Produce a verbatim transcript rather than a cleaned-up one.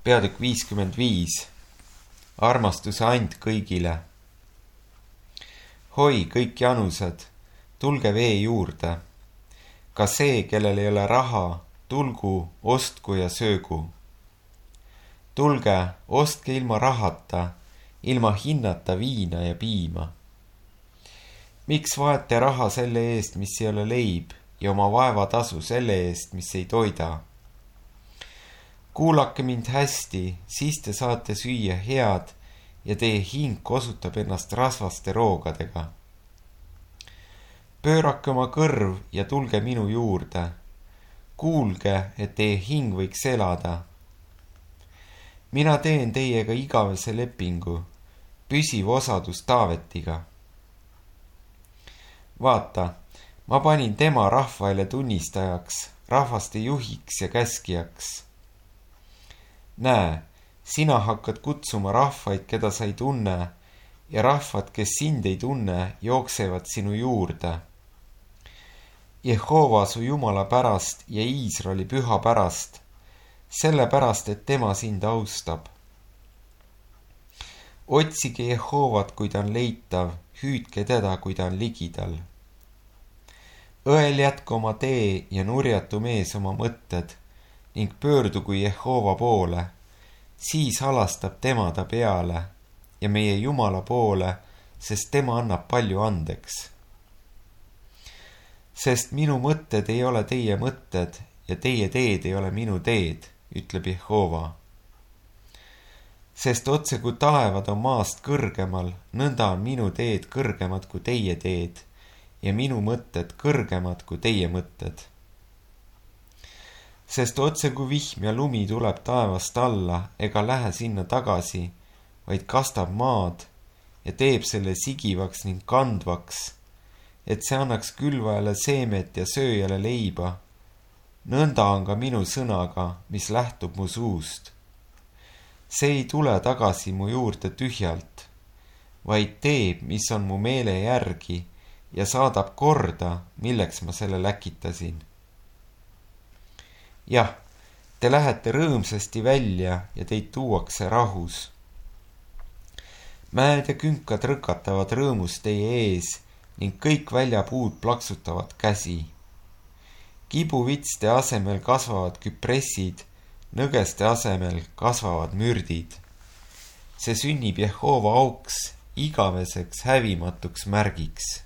peatükk viiskümmend viis. Armastuse and kõigile. Hoi, kõik janused, tulge vee juurde. Ka see, kellel ei ole raha, tulgu, ostku ja söögu. Tulge, ostke ilma rahata, ilma hinnata viina ja piima. Miks vaete raha selle eest, mis ei ole leib, ja oma vaevatasu selle eest, mis ei toida? Kuulake mind hästi, siis te saate süüa head ja teie hing kosutab ennast rasvaste roogadega. Pöörake oma kõrv ja tulge minu juurde. Kuulge, et teie hing võiks elada. Mina teen teiega igavese lepingu, püsiv osadus Taavetiga. Vaata, ma panin tema rahvaile tunnistajaks, rahvaste juhiks ja käskijaks. Näe, sina hakkad kutsuma rahvaid, keda sa ei tunne, ja rahvad, kes sind ei tunne, jooksevad sinu juurde. Jehova su Jumala pärast ja Iisraeli püha pärast, selle pärast, et tema sind austab. Otsige Jehovat, kui ta on leitav, hüüdke teda, kui ta on ligidal. Õel jätku oma tee ja nurjatu mees oma mõtted ning pöördugu Jehova poole, siis halastab tema ta peale ja meie Jumala poole, sest tema annab palju andeks. Sest minu mõtted ei ole teie mõtted ja teie teed ei ole minu teed, ütleb Jehova. Sest otse kui taevad on maast kõrgemal, nõnda on minu teed kõrgemad kui teie teed ja minu mõtted kõrgemad kui teie mõtted. Sest otse kui vihm ja lumi tuleb taevast alla ega lähe sinna tagasi, vaid kastab maad ja teeb selle sigivaks ning kandvaks, et see annaks külvajale seemet ja sööjale leiba. Nõnda on ka minu sõnaga, mis lähtub mu suust. See ei tule tagasi mu juurde tühjalt, vaid teeb, mis on mu meele järgi ja saadab korda, milleks ma selle läkitasin. Jah, te lähete rõõmsasti välja ja teid tuuakse rahus. Mäed ja künkad rõkatavad rõõmus teie ees ning kõik väljapuud plaksutavad käsi. Kibuvitste asemel kasvavad küpressid, nõgeste asemel kasvavad mürdid. See sünnib Jehova auks, igaveseks hävimatuks märgiks.